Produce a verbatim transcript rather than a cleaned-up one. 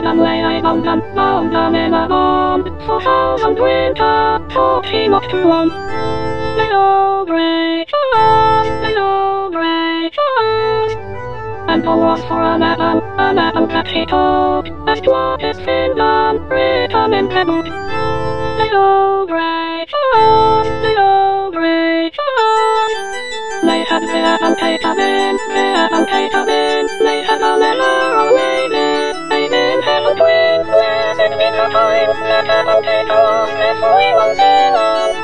them when I found them, found them in a pond. So thousand winter, taught he not to run. Little grey fox, little grey fox. And the was for an apple, an apple that he took, and what is in them, written in the book. Little grey fox, little grey fox. They had the apple taken in, the apple taken in. They had a little waving, waving heaven twin. Blessed be the time that apple taken was, therefore we will see them.